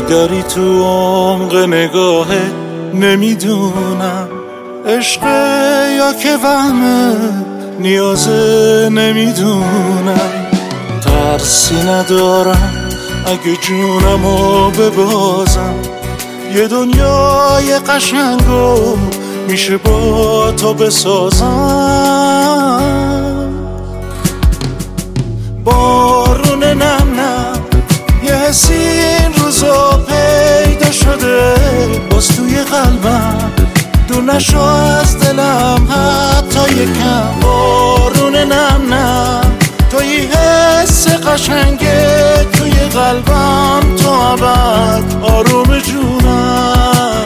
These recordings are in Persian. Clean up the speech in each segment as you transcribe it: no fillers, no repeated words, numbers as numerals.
داری تو عمق نگاهت، نمیدونم عشقه یا که وهمه، نیازه نمیدونم. ترسی ندارم اگه جونمو ببازم، یه دنیای قشنگو میشه با تو بسازم. بارون نم نم یه حسی این روزا پیدا شده، باز توی قلبم دور نشو از دلم حتی یکم. بارون نم نم توی حس قشنگه توی قلبم، تو ابد آروم جونم.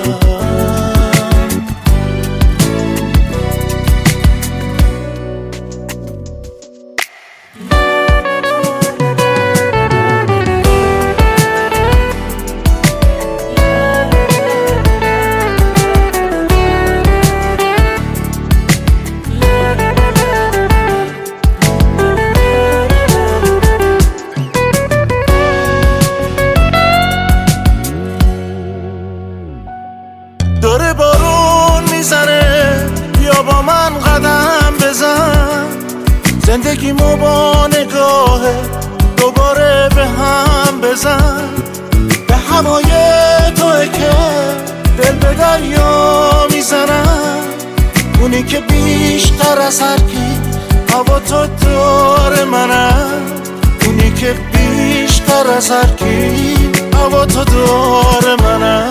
داره بارون میزنه، بیا با من قدم بزن، زندگیمو با نگاه دوباره به هم بزن. به هوای توئه که دل به دریا میزنم، اونی که بیشتر از هر کی هوا تو دور منم، اونی که بیشتر از هر کی هوا تو دور منم.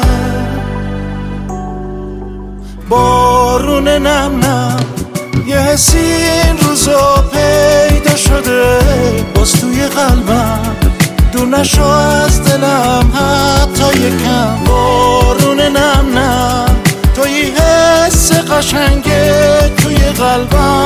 بارون نم نم یه حسی این روزا پیدا شده، باز توی قلبم دور نشو از دلم حتی یکم. بارون نم نم توی حس قشنگه توی قلبم،